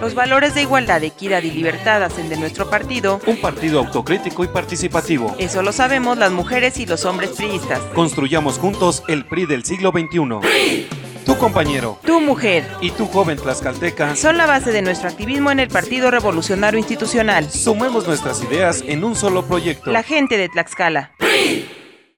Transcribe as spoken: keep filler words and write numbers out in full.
Los valores de igualdad, equidad y libertad hacen de nuestro partido un partido autocrítico y participativo. Eso lo sabemos las mujeres y los hombres priistas. Construyamos juntos el P R I del siglo veintiuno. P R I. Tu compañero, tu mujer y tu joven tlaxcalteca son la base de nuestro activismo en el Partido Revolucionario Institucional. Sumemos nuestras ideas en un solo proyecto. La gente de Tlaxcala. P R I.